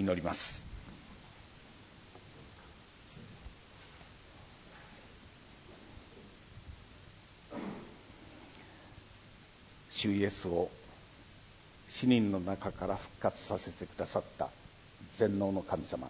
祈ります。主イエスを死人の中から復活させてくださった全能の神様、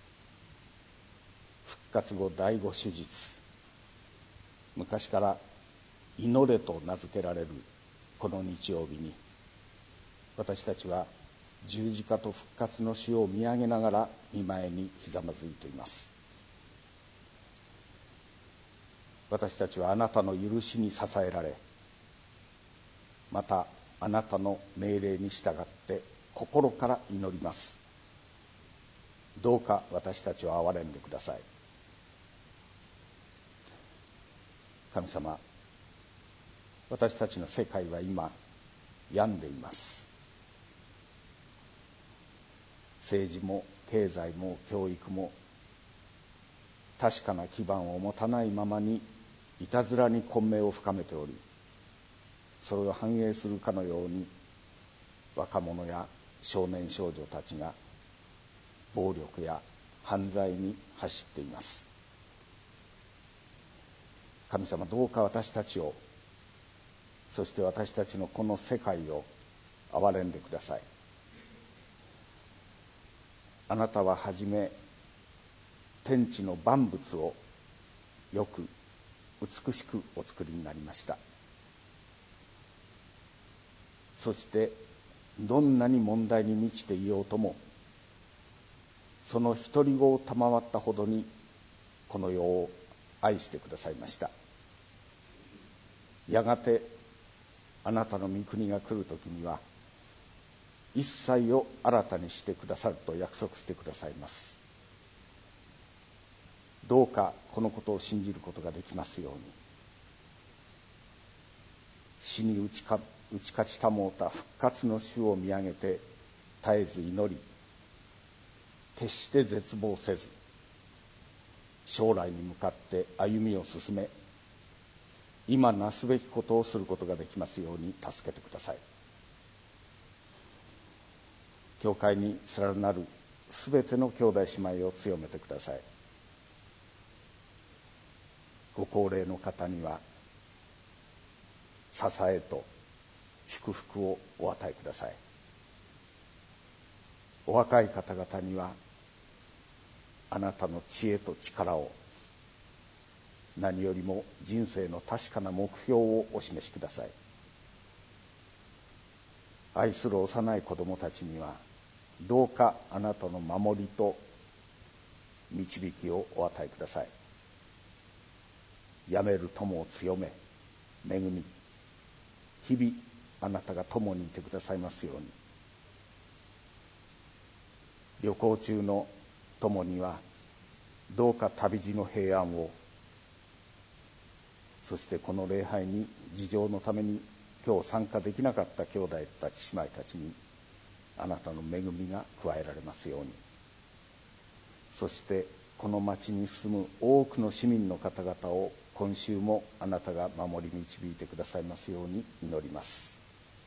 復活後第五手術、昔から祈れと名付けられるこの日曜日に、私たちは十字架と復活の主を見上げながら御前にひざまずいています。私たちはあなたの許しに支えられ、またあなたの命令に従って心から祈ります。どうか私たちを憐れんでください。神様、私たちの世界は今病んでいます。政治も経済も教育も確かな基盤を持たないままにいたずらに混迷を深めており、それを反映するかのように若者や少年少女たちが暴力や犯罪に走っています。神様、どうか私たちを、そして私たちのこの世界を憐れんでください。あなたははじめ天地の万物をよく美しくお作りになりました。そしてどんなに問題に満ちていようとも、その独り子を賜ったほどにこの世を愛してくださいました。やがてあなたの御国が来るときには一切を新たにしてくださると約束してくださいます。どうかこのことを信じることができますように、死に打ち勝ちたもうた復活の主を見上げて絶えず祈り、決して絶望せず将来に向かって歩みを進め、今なすべきことをすることができますように助けてください。教会に連なるすべての兄弟姉妹を強めてください。ご高齢の方には支えと祝福をお与えください。お若い方々にはあなたの知恵と力を、何よりも人生の確かな目標をお示しください。愛する幼い子供たちにはどうかあなたの守りと導きをお与えください。やめる友を強め、恵み、日々あなたが共にいてくださいますように。旅行中の友にはどうか旅路の平安を、そしてこの礼拝に事情のために今日参加できなかった兄弟たち姉妹たちにあなたの恵みが加えられますように。そしてこの町に住む多くの市民の方々を今週もあなたが守り導いてくださいますように祈ります。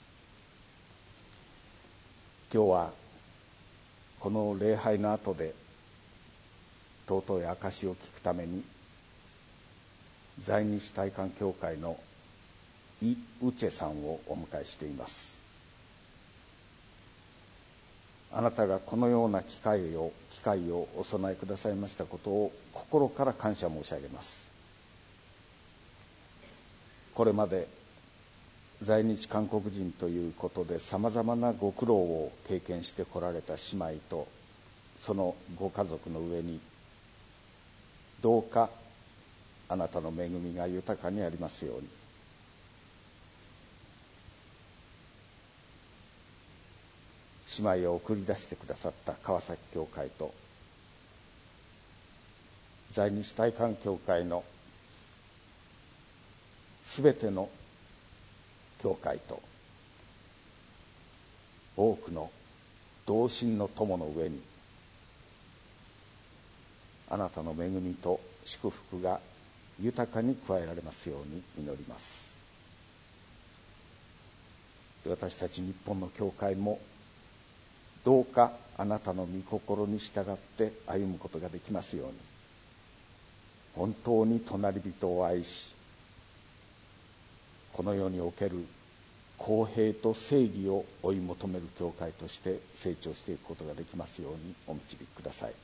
今日はこの礼拝の後で尊い証を聞くために在日大韓教会のイ・ウチェさんをお迎えしています。あなたがこのような機会をお備えくださいましたことを心から感謝申し上げます。これまで在日韓国人ということでさまざまなご苦労を経験してこられた姉妹とそのご家族の上に、どうかあなたの恵みが豊かにありますように。姉妹を送り出してくださった川崎教会と在日大韓教会のすべての教会と多くの同心の友の上にあなたの恵みと祝福が豊かに加えられますように祈ります。私たち日本の教会もどうかあなたの御心に従って歩むことができますように、本当に隣人を愛し、この世における公平と正義を追い求める教会として成長していくことができますようにお導きください。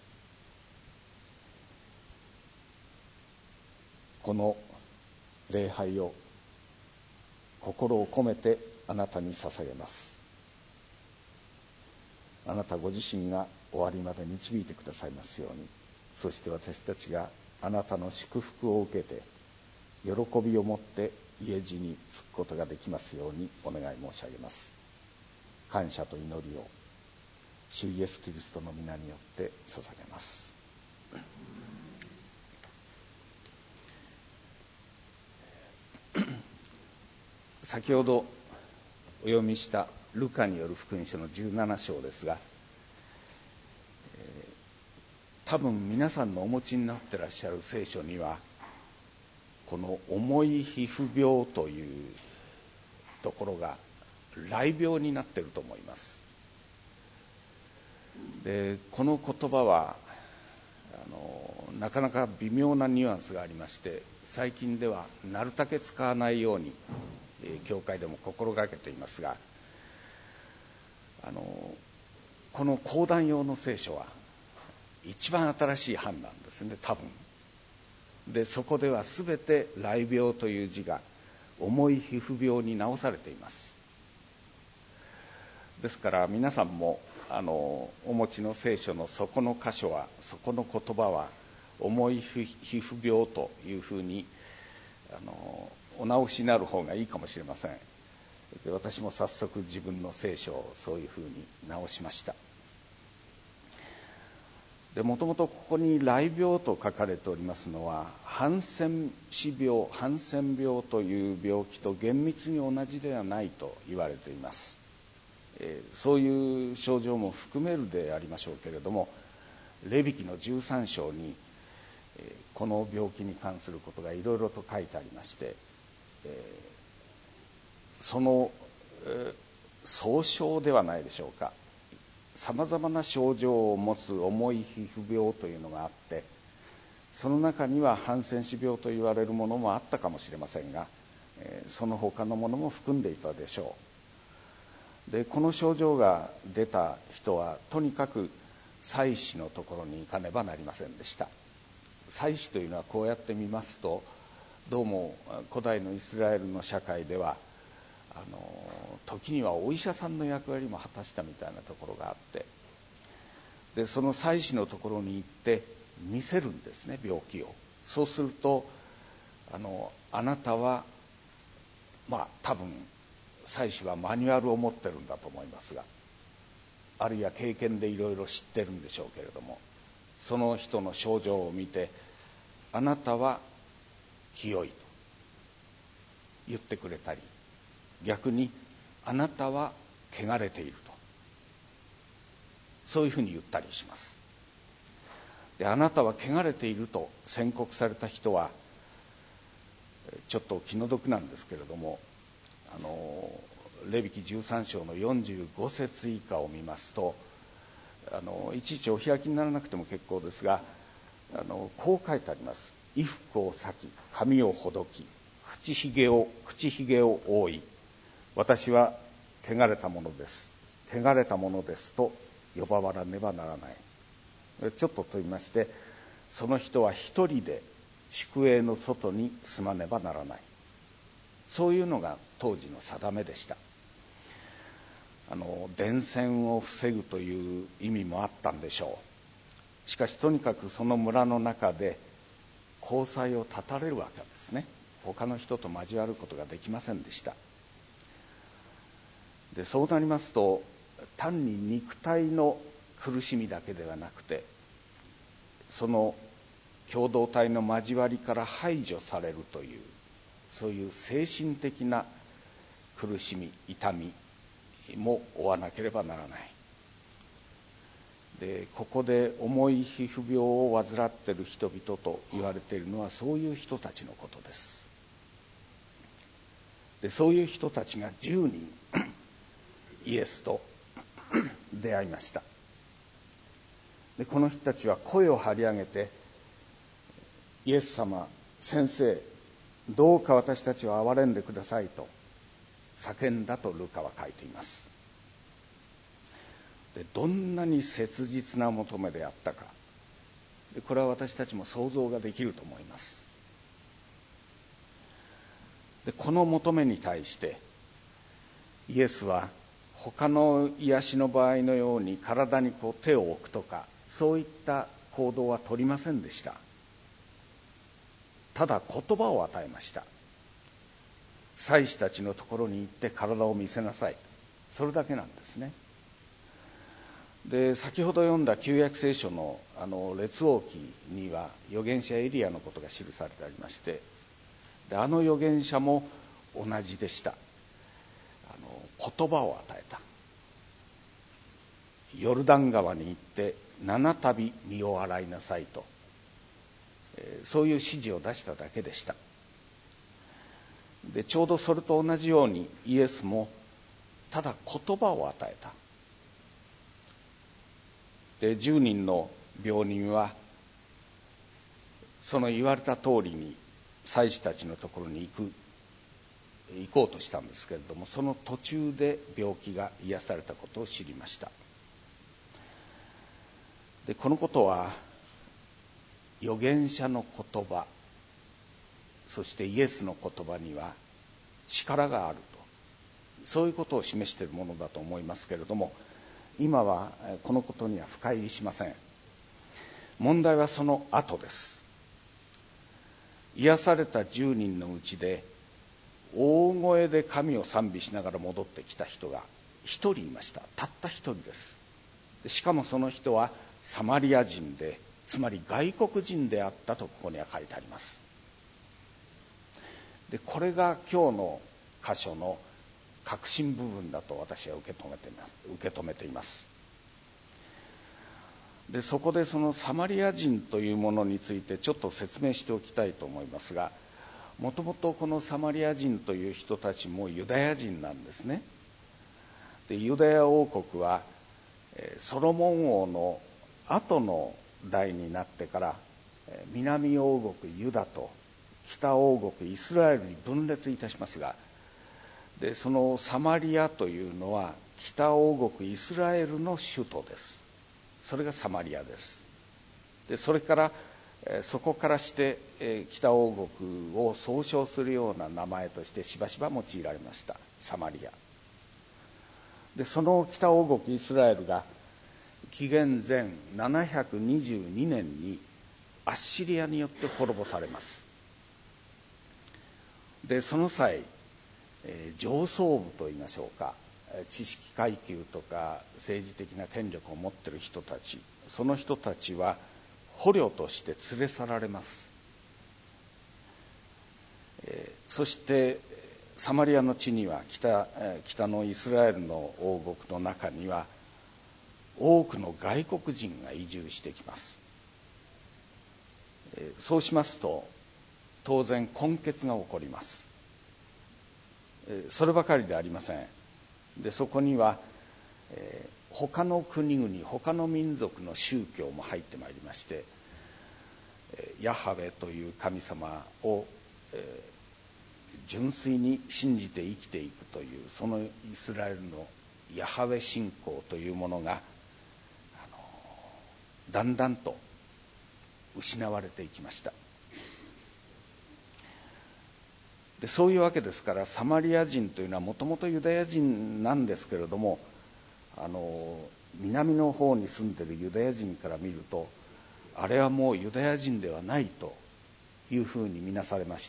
この礼拝を心を込めてあなたに捧げます。あなたご自身が終わりまで導いてくださいますように、そして私たちがあなたの祝福を受けて喜びを持って家路に着くことができますようにお願い申し上げます。感謝と祈りを主イエスキリストの皆によって捧げます。先ほどお読みしたルカによる福音書の17章ですが、多分皆さんのお持ちになってらっしゃる聖書にはこの重い皮膚病というところが雷病になっていると思います。でこの言葉はなかなか微妙なニュアンスがありまして、最近ではなるたけ使わないように教会でも心がけていますが、この講談用の聖書は一番新しい版なんですね、多分。でそこでは全て雷病という字が重い皮膚病に直されています。ですから皆さんもお持ちの聖書のそこの箇所は、そこの言葉は重い皮膚病というふうにお直しになる方がいいかもしれません。で私も早速自分の聖書をそういうふうに直しました。でもともとここに雷病と書かれておりますのは、ハンセン氏病、ハンセン病という病気と厳密に同じではないと言われています。そういう症状も含めるでありましょうけれども、レビ記の13章にこの病気に関することがいろいろと書いてありまして、その総称ではないでしょうか、さまざまな症状を持つ重い皮膚病というのがあって、その中にはハンセン氏病と言われるものもあったかもしれませんが、その他のものも含んでいたでしょう。でこの症状が出た人はとにかく祭司のところに行かねばなりませんでした。祭司というのはこうやって見ますと、どうも古代のイスラエルの社会では時にはお医者さんの役割も果たしたみたいなところがあって、でその祭司のところに行って見せるんですね、病気を。そうするとあなたは多分祭司はマニュアルを持ってるんだと思いますが、あるいは経験でいろいろ知ってるんでしょうけれども、その人の症状を見て、あなたは清いと言ってくれたり、逆にあなたは汚れていると、そういうふうに言ったりします。であなたは汚れていると宣告された人はちょっと気の毒なんですけれども、レビ記13章の45節以下を見ますと、いちいちお開きにならなくても結構ですが、こう書いてあります。衣服を裂き、髪をほどき、口ひげを覆い、私は汚れたものです、汚れたものですと呼ばわらねばならない。ちょっとと言いまして、その人は一人で宿営の外に住まねばならない、そういうのが当時の定めでした。伝染を防ぐという意味もあったんでしょう。しかしとにかくその村の中で交際を断たれるわけですね。他の人と交わることができませんでした。でそうなりますと、単に肉体の苦しみだけではなくて、その共同体の交わりから排除されるという、そういう精神的な苦しみ、痛みも負わなければならない。でここで重い皮膚病を患っている人々と言われているのは、そういう人たちのことです。でそういう人たちが10人イエスと出会いました。でこの人たちは声を張り上げて、イエス様、先生、どうか私たちを憐れんでくださいと叫んだとルカは書いています。でどんなに切実な求めであったか、でこれは私たちも想像ができると思います。でこの求めに対してイエスは他の癒しの場合のように体に手を置くとか、そういった行動は取りませんでした。ただ言葉を与えました。祭司たちのところに行って体を見せなさい、それだけなんですね。で先ほど読んだ旧約聖書の列王記には預言者エリアのことが記されてありまして、で預言者も同じでした。言葉を与えた。ヨルダン川に行って7度身を洗いなさいと、そういう指示を出しただけでした。でちょうどそれと同じようにイエスもただ言葉を与えた。で10人の病人はその言われた通りに祭司たちのところに行こうとしたんですけれども、その途中で病気が癒されたことを知りました。でこのことは預言者の言葉、そしてイエスの言葉には力があると、そういうことを示しているものだと思いますけれども、今はこのことには深入りしません。問題はその後です。癒された10人のうちで大声で神を賛美しながら戻ってきた人が1人いました。たった1人です。しかもその人はサマリア人で、つまり外国人であったとここには書いてあります。でこれが今日の箇所の核心部分だと私は受け止めています。でそこでそのサマリア人というものについてちょっと説明しておきたいと思いますが、もともとこのサマリア人という人たちもユダヤ人なんですね。でユダヤ王国はソロモン王の後の代になってから南王国ユダと北王国イスラエルに分裂いたしますが、でそのサマリアというのは北王国イスラエルの首都です。それがサマリアです。でそれからそこからして北王国を総称するような名前としてしばしば用いられました、サマリアで。その北王国イスラエルが紀元前722年にアッシリアによって滅ぼされます。でその際上層部といいましょうか、知識階級とか政治的な権力を持っている人たち、その人たちは捕虜として連れ去られます。そしてサマリアの地には北のイスラエルの王国の中には多くの外国人が移住してきます。そうしますと当然混血が起こります。そればかりではありません。でそこには他の国々、他の民族の宗教も入ってまいりまして、ヤハウェという神様を純粋に信じて生きていくという、そのイスラエルのヤハウェ信仰というものがだんだんと失われていきました。でそういうわけですから、サマリア人というのはもともとユダヤ人なんですけれども、南の方に住んでいるユダヤ人から見ると、あれはもうユダヤ人ではないというふうに見なされまして、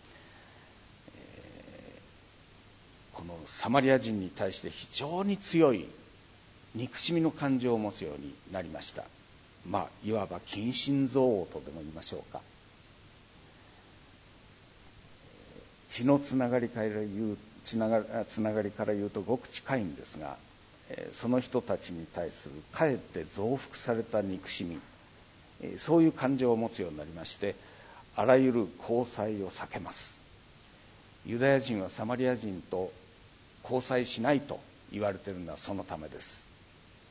このサマリア人に対して非常に強い憎しみの感情を持つようになりました。いわば近親憎悪とでも言いましょうか。血のつながりから言うとごく近いんですが、その人たちに対するかえって増幅された憎しみ、そういう感情を持つようになりまして、あらゆる交際を避けます。ユダヤ人はサマリア人と交際しないと言われているのはそのためです。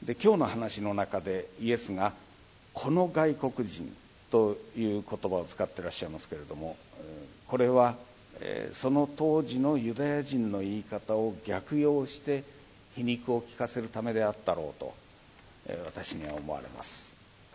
で今日の話の中でイエスがこの外国人という言葉を使っていらっしゃいますけれども、これはその当時のユダヤ人の言い方を逆用して皮肉を利かせるためであったろうと私には思われます。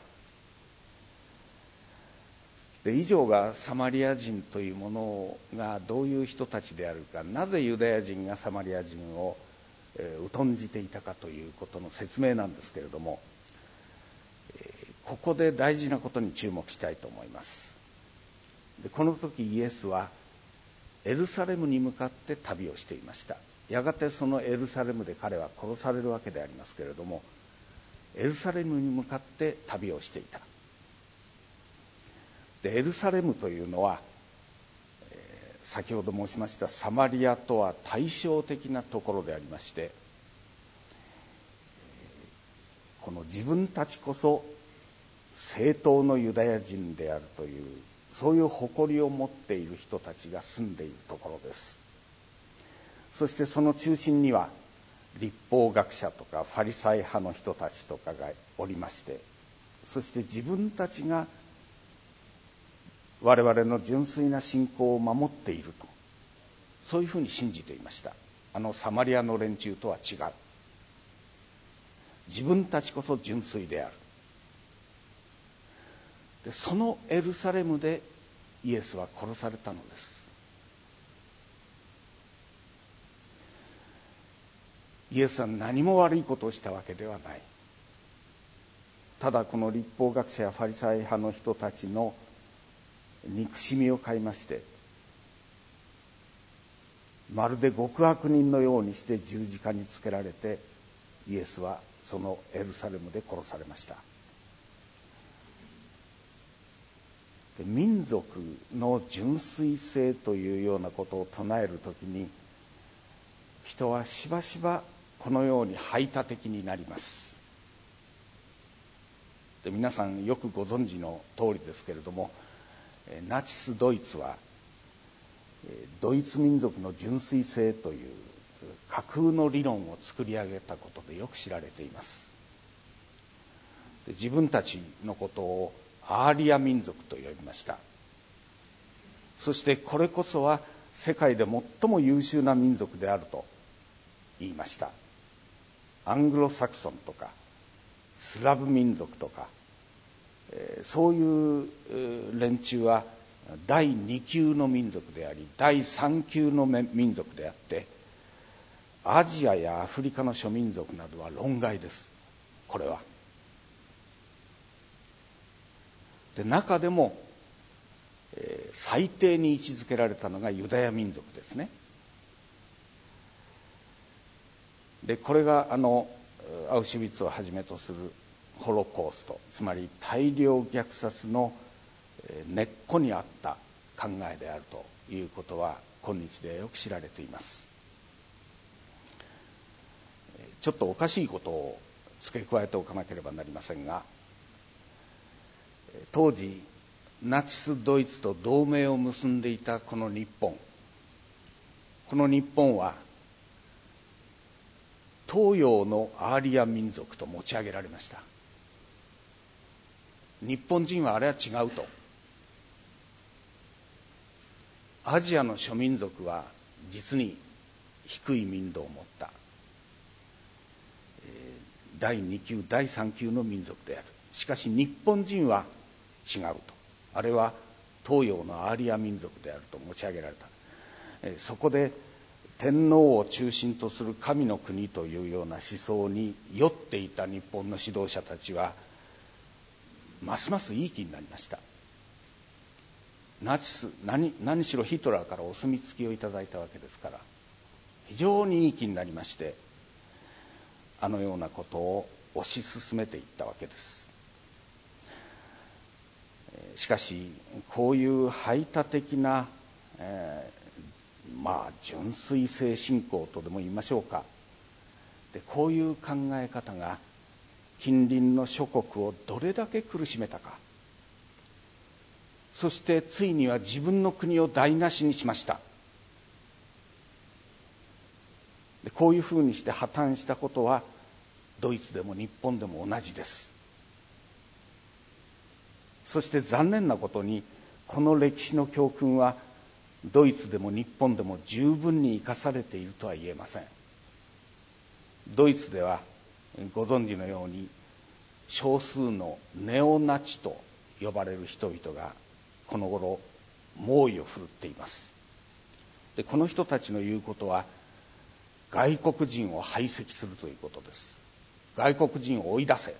で以上がサマリア人というものがどういう人たちであるか、なぜユダヤ人がサマリア人を疎んじていたかということの説明なんですけれども、ここで大事なことに注目したいと思います。でこの時イエスはエルサレムに向かって旅をしていました。やがてそのエルサレムで彼は殺されるわけでありますけれども、エルサレムに向かって旅をしていた。でエルサレムというのは、先ほど申しましたサマリアとは対照的なところでありまして、この自分たちこそ正統のユダヤ人であるという、そういう誇りを持っている人たちが住んでいるところです。そしてその中心には律法学者とかファリサイ派の人たちとかがおりまして、そして自分たちが我々の純粋な信仰を守っていると、そういうふうに信じていました。サマリアの連中とは違う。自分たちこそ純粋である。でそのエルサレムでイエスは殺されたのです。イエスは何も悪いことをしたわけではない。ただこの律法学者やファリサイ派の人たちの憎しみを買いまして、まるで極悪人のようにして十字架につけられて、イエスはそのエルサレムで殺されました。で民族の純粋性というようなことを唱えるときに、人はしばしばこのように排他的になります。で皆さんよくご存知の通りですけれども、ナチスドイツはドイツ民族の純粋性という架空の理論を作り上げたことでよく知られています。で自分たちのことをアーリア民族と呼びました。そしてこれこそは世界で最も優秀な民族であると言いました。アングロサクソンとかスラブ民族とか、そういう連中は第2級の民族であり、第3級の民族であって、アジアやアフリカの諸民族などは論外です。これはで中でも、最低に位置づけられたのがユダヤ民族ですね。でこれがアウシュビッツをはじめとするホロコースト、つまり大量虐殺の根っこにあった考えであるということは今日でよく知られています。ちょっとおかしいことを付け加えておかなければなりませんが、当時ナチスドイツと同盟を結んでいたこの日本は東洋のアーリア民族と持ち上げられました。日本人はあれは違うと。アジアの諸民族は実に低い民度を持った第2級第3級の民族である。しかし日本人は違うと。あれは東洋のアーリア民族であると持ち上げられた。そこで天皇を中心とする神の国というような思想に酔っていた日本の指導者たちはますますいい気になりました。ナチス 何しろヒトラーからお墨付きをいただいたわけですから、非常にいい気になりまして、あのようなことを推し進めていったわけです。しかしこういう排他的な、純粋性信仰とでも言いましょうか。でこういう考え方が近隣の諸国をどれだけ苦しめたか。そしてついには自分の国を台無しにしました。でこういうふうにして破綻したことはドイツでも日本でも同じです。そして残念なことに、この歴史の教訓はドイツでも日本でも十分に生かされているとは言えません。ドイツではご存知のように、少数のネオナチと呼ばれる人々がこの頃猛威を振るっています。で、この人たちの言うことは、外国人を排斥するということです。外国人を追い出せ。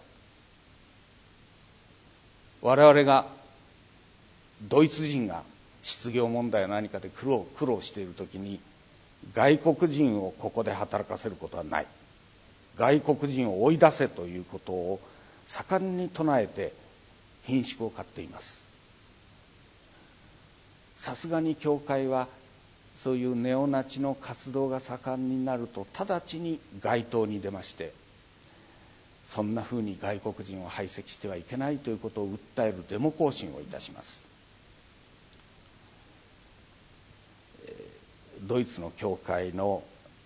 我々が、ドイツ人が失業問題や何かで苦労しているときに、外国人をここで働かせることはない。外国人を追い出せということを盛んに唱えて顰蹙を買っています。さすがに教会はそういうネオナチの活動が盛んになると直ちに街頭に出まして、そんなふうに外国人を排斥してはいけないということを訴えるデモ行進をいたします。ドイツの教会の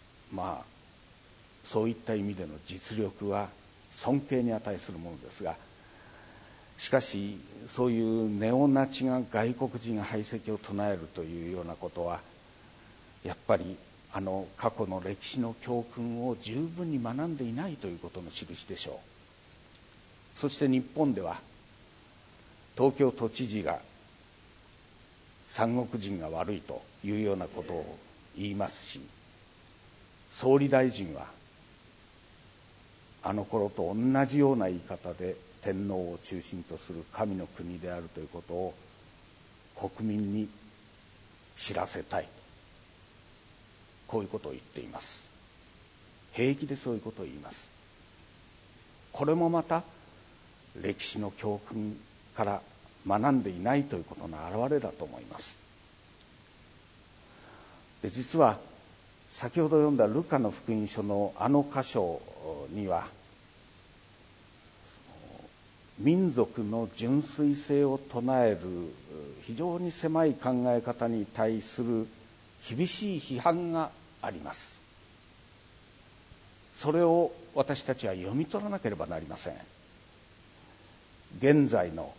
そういった意味での実力は尊敬に値するものですが、しかしそういうネオナチが外国人排斥を唱えるというようなことは、やっぱり過去の歴史の教訓を十分に学んでいないということの印でしょう。そして日本では東京都知事が三国人が悪いというようなことを言いますし、総理大臣はあの頃と同じような言い方で天皇を中心とする神の国であるということを国民に知らせたい、こういうことを言っています。平気でそういうことを言います。これもまた歴史の教訓から学んでいないということの表れだと思います。で、実は先ほど読んだルカの福音書の箇所には、民族の純粋性を唱える非常に狭い考え方に対する厳しい批判があります。それを私たちは読み取らなければなりません。現在の、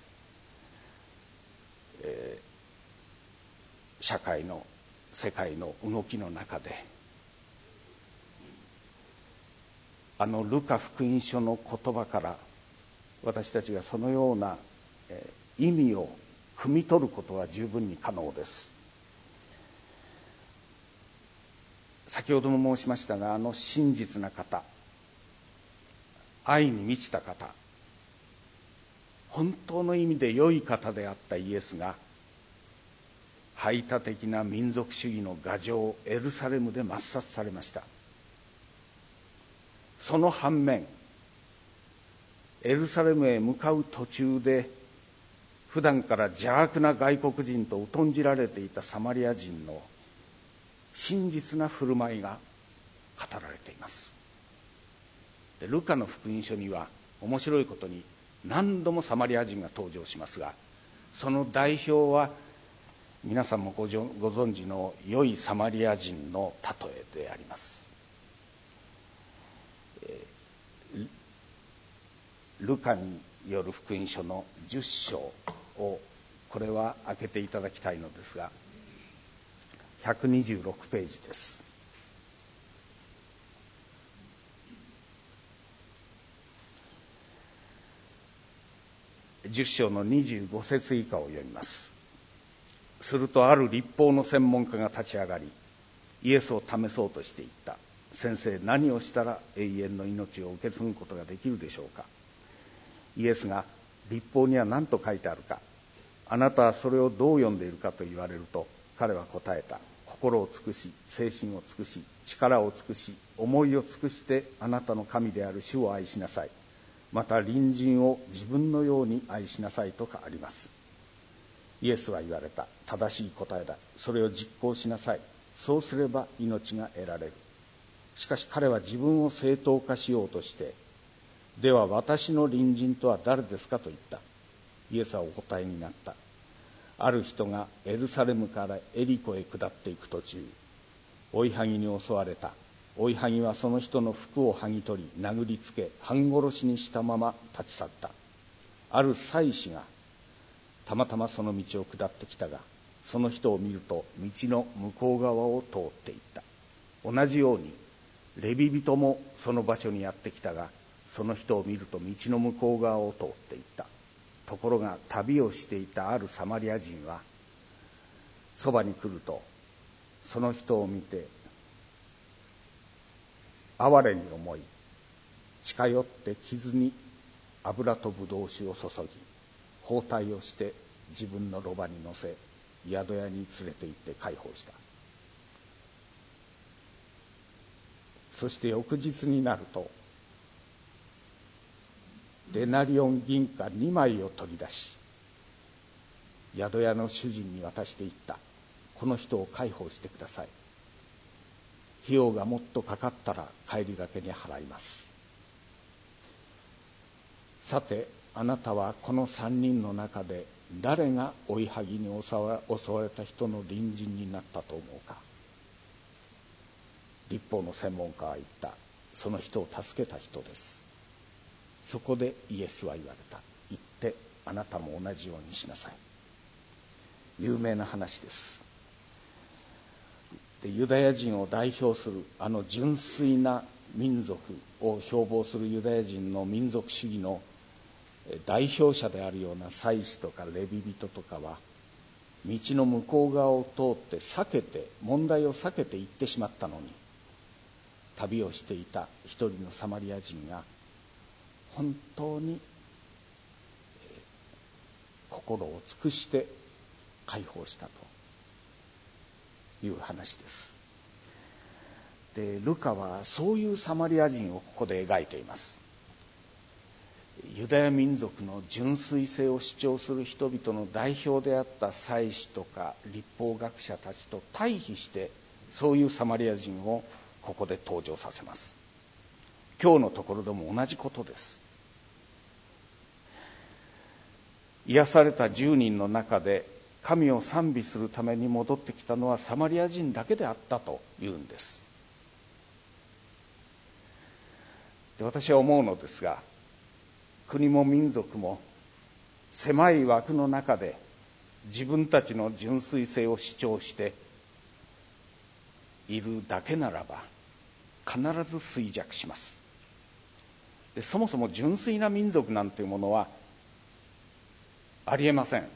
社会の世界の動きの中で、ルカ福音書の言葉から私たちがそのような意味を汲み取ることは十分に可能です。先ほども申しましたが、真実な方、愛に満ちた方、本当の意味で良い方であったイエスが、排他的な民族主義の牙城エルサレムで抹殺されました。その反面、エルサレムへ向かう途中で、普段から邪悪な外国人と疎んじられていたサマリア人の真実な振る舞いが語られています。で、ルカの福音書には面白いことに何度もサマリア人が登場しますが、その代表は皆さんもご存知の良いサマリア人の例えであります。ルカによる福音書の10章を、これは開けていただきたいのですが、126ページです。10章の25節以下を読みます。するとある律法の専門家が立ち上がり、イエスを試そうとしていった。先生、何をしたら永遠の命を受け継ぐことができるでしょうか。イエスが、律法には何と書いてあるか、あなたはそれをどう読んでいるかと言われると、彼は答えた。心を尽くし、精神を尽くし、力を尽くし、思いを尽くしてあなたの神である主を愛しなさい。また隣人を自分のように愛しなさいとかあります。イエスは言われた。正しい答えだ。それを実行しなさい。そうすれば命が得られる。しかし彼は自分を正当化しようとして、では私の隣人とは誰ですかと言った。イエスはお答えになった。ある人がエルサレムからエリコへ下っていく途中、追いはぎに襲われた。 追いはぎはその人の服を剥ぎ取り殴りつけ半殺しにしたまま立ち去った。ある祭司がたまたまその道を下ってきたが、その人を見ると道の向こう側を通っていった。同じようにレビ人もその場所にやってきたが、その人を見ると道の向こう側を通っていった。ところが旅をしていたあるサマリア人はそばに来ると、その人を見て哀れに思い、近寄って傷に油とブドウ酒を注ぎ、包帯をして自分のロバに乗せ、宿屋に連れて行って解放した。そして翌日になると、デナリオン銀貨2枚を取り出し、宿屋の主人に渡していった。この人を解放してください。費用がもっとかかったら帰りがけに払います。さて、あなたはこの3人の中で誰が追いはぎに襲われた人の隣人になったと思うか。律法の専門家は言った。その人を助けた人です。そこでイエスは言われた。言ってあなたも同じようにしなさい。有名な話です。で、ユダヤ人を代表するあの純粋な民族を標榜するユダヤ人の民族主義の代表者であるような祭司とかレビ人とかは、道の向こう側を通って問題を避けて行ってしまったのに、旅をしていた一人のサマリア人が本当に心を尽くして解放したという話です。で、ルカはそういうサマリア人をここで描いています。ユダヤ民族の純粋性を主張する人々の代表であった祭司とか律法学者たちと対比して、そういうサマリア人をここで登場させます。今日のところでも同じことです。癒された10人の中で神を賛美するために戻ってきたのはサマリア人だけであったというんです。で、私は思うのですが、国も民族も狭い枠の中で自分たちの純粋性を主張しているだけならば必ず衰弱します。で、そもそも純粋な民族なんていうものはありえません。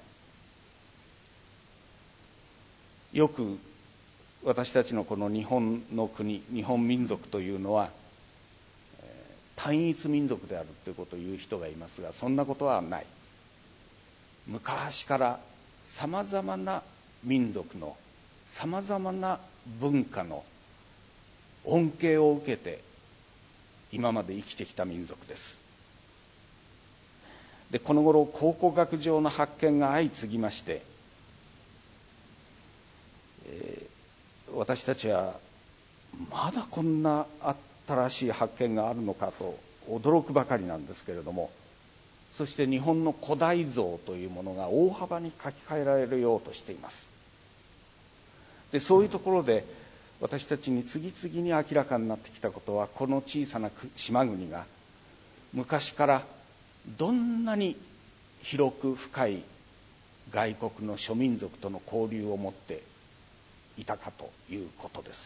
よく私たちのこの日本の国、日本民族というのは単一民族であるということを言う人がいますが、そんなことはない。昔からさまざまな民族のさまざまな文化の恩恵を受けて今まで生きてきた民族です。で、この頃考古学上の発見が相次ぎまして、私たちはまだこんな新しい発見があるのかと驚くばかりなんですけれども、そして日本の古代像というものが大幅に書き換えられようとしています。で、そういうところで私たちに次々に明らかになってきたことは、この小さな島国が昔からどんなに広く深い外国の諸民族との交流を持っていたかということです。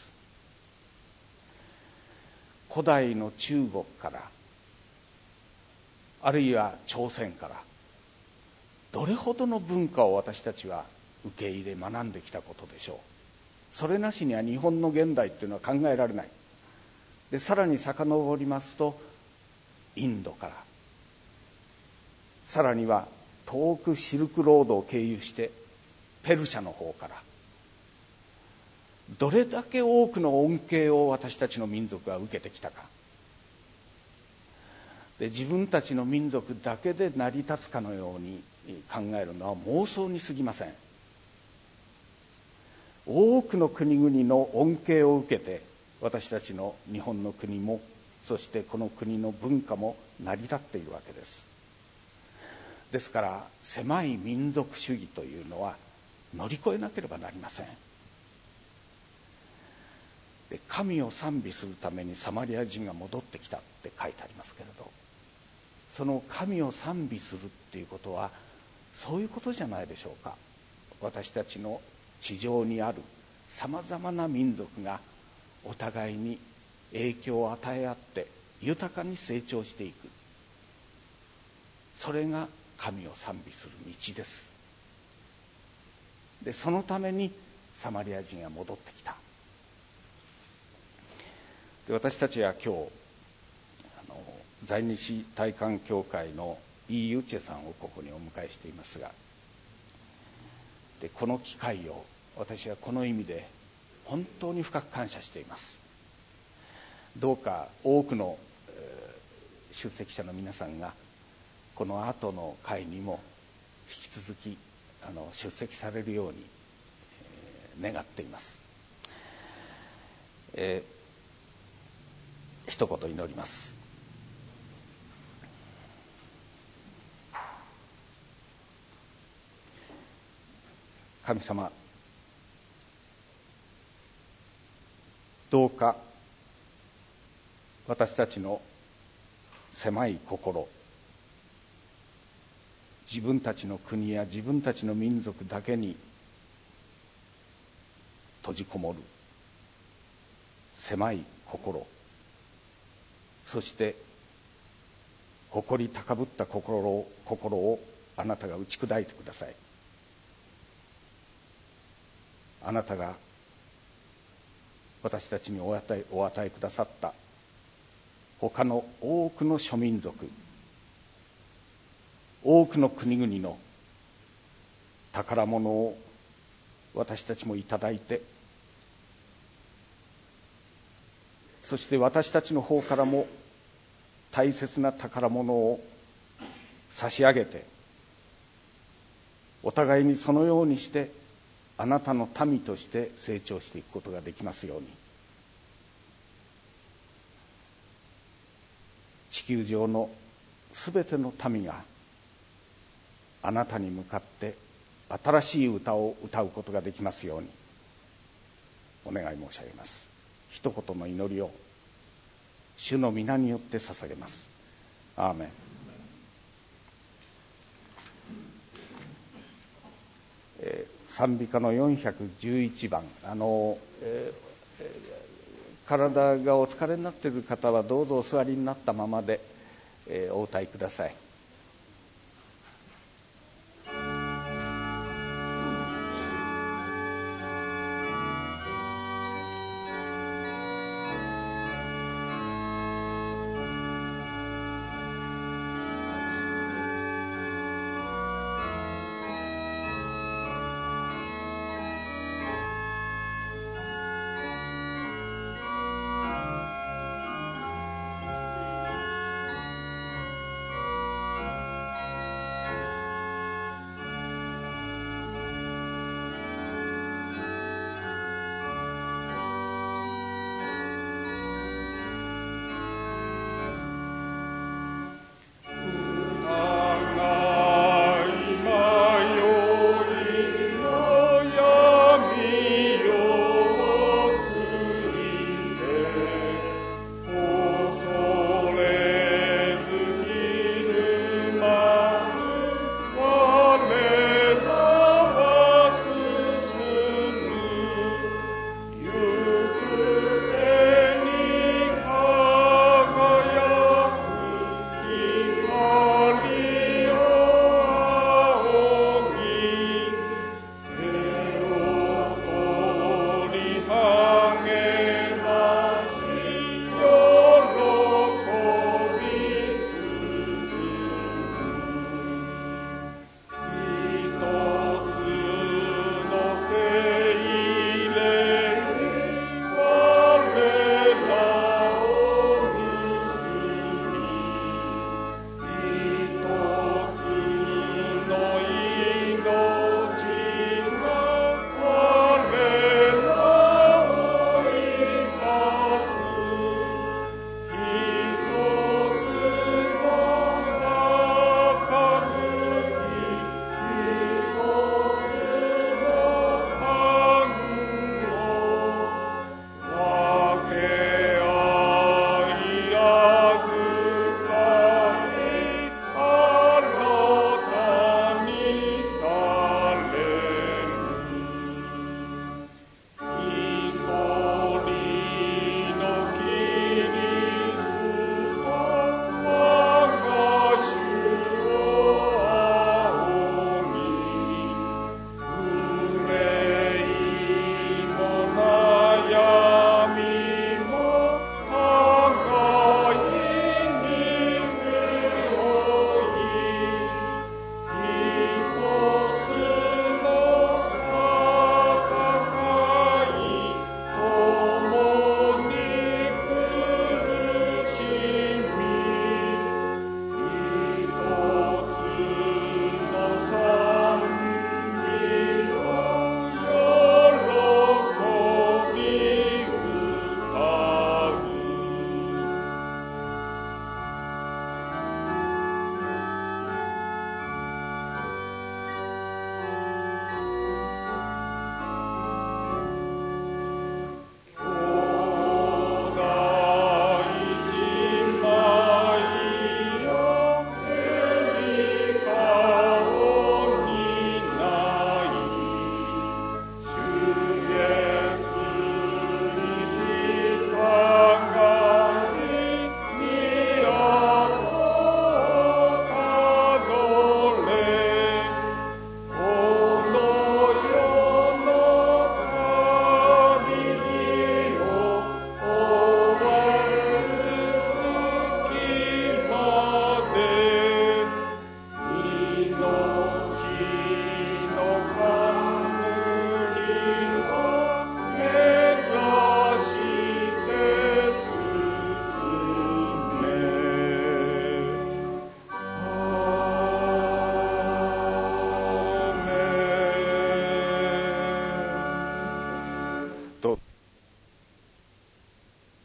古代の中国から、あるいは朝鮮から、どれほどの文化を私たちは受け入れ学んできたことでしょう。それなしには日本の現代っていうのは考えられない。で、さらに遡りますと、インドから、さらには遠くシルクロードを経由してペルシャの方から、どれだけ多くの恩恵を私たちの民族が受けてきたか。で、自分たちの民族だけで成り立つかのように考えるのは妄想に過ぎません。多くの国々の恩恵を受けて私たちの日本の国も、そしてこの国の文化も成り立っているわけです。ですから狭い民族主義というのは乗り越えなければなりません。 で神を賛美するためにサマリア人が戻ってきたって書いてありますけれど、その神を賛美するっていうことはそういうことじゃないでしょうか。私たちの地上にあるさまざまな民族がお互いに影響を与え合って豊かに成長していく、それが神を賛美する道です。でそのためにサマリア人が戻ってきた。で私たちは今日在日大韓教会のイ・ユチェさんをここにお迎えしていますが、でこの機会を私はこの意味で本当に深く感謝しています。どうか多くの出席者の皆さんがこの後の会にも引き続き出席されるように願っています。一言祈ります。神様、どうか私たちの狭い心、自分たちの国や自分たちの民族だけに閉じこもる狭い心、そして誇り高ぶった心をあなたが打ち砕いてください。あなたが私たちにお与えくださった他の多くの諸民族、多くの国々の宝物を私たちもいただいて、そして私たちの方からも大切な宝物を差し上げて、お互いにそのようにしてあなたの民として成長していくことができますように。地球上のすべての民があなたに向かって新しい歌を歌うことができますようにお願い申し上げます。一言の祈りを主の皆によって捧げます。アーメン。賛美歌の411番、体がお疲れになっている方はどうぞお座りになったままで、お歌いください。